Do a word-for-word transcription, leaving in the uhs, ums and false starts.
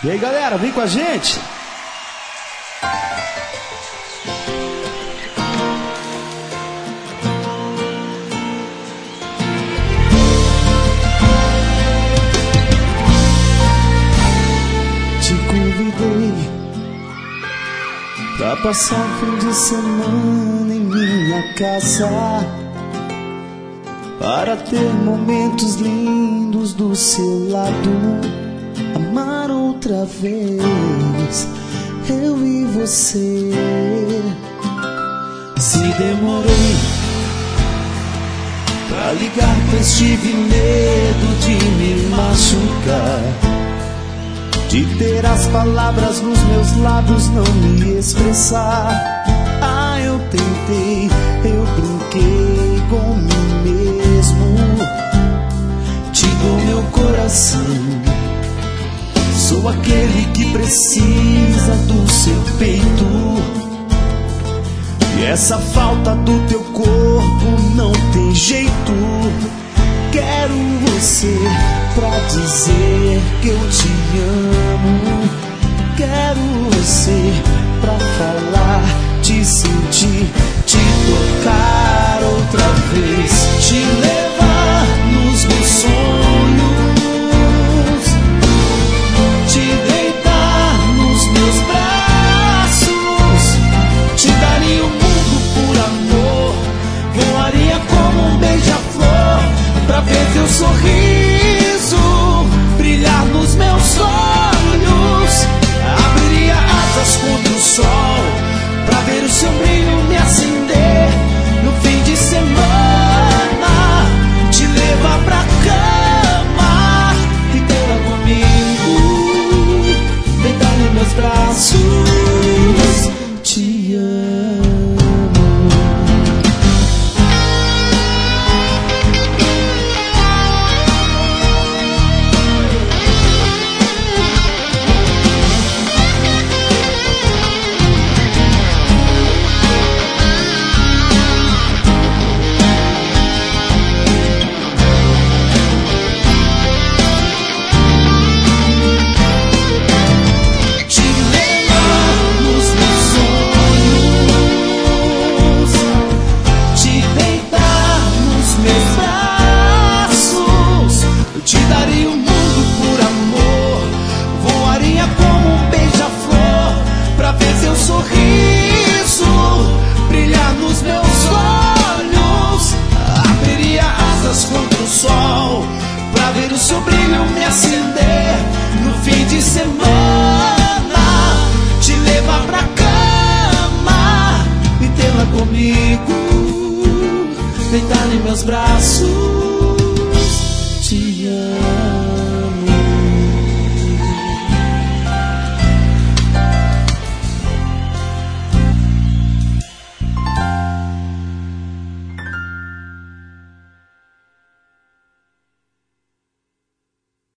E aí, galera, vem com a gente. Te convidei pra passar um fim de semana em minha casa, para ter momentos lindos do seu lado, amar outra vez, eu e você. Se demorei pra ligar, pois tive medo de me machucar, de ter as palavras nos meus lábios, não me expressar. Ah, eu tentei, eu brinquei com mim mesmo. Te dou meu coração, sou aquele que precisa do seu peito. E essa falta do teu corpo não tem jeito. Quero você pra dizer que eu te amo. Quero você pra falar, te sentir, te tocar outra vez, te levar nos meus sonhos, te deitar nos meus braços, te daria o mundo por amor, voaria como um beija-flor pra ver teu sorriso brilhar nos meus olhos, abriria asas contra o sol pra ver o seu brilho me acender no fim de semana, te levar pra cama e tê-la comigo, deitar nos meus braços, te amo. Te daria o mundo por amor, voaria como um beija-flor pra ver seu sorriso brilhar nos meus olhos, abriria asas contra o sol pra ver o seu brilho me acender no fim de semana, te levar pra cama e tê-la comigo, deitar em meus braços, te amo.